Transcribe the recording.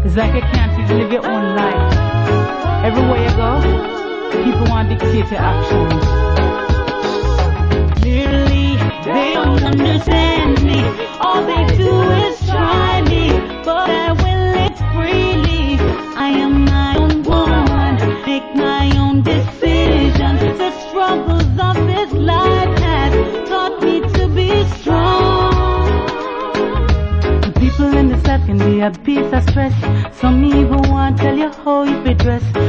It's like you can't even live your own life. Everywhere you go, people want to dictate your actions. Clearly, they don't understand me. All they do is try me, but I will it freely. I am my own woman, make my own decisions. The struggles of this life has taught me to be strong. The people in this life can be a piece of stress. Some even want to tell you how you be dressed.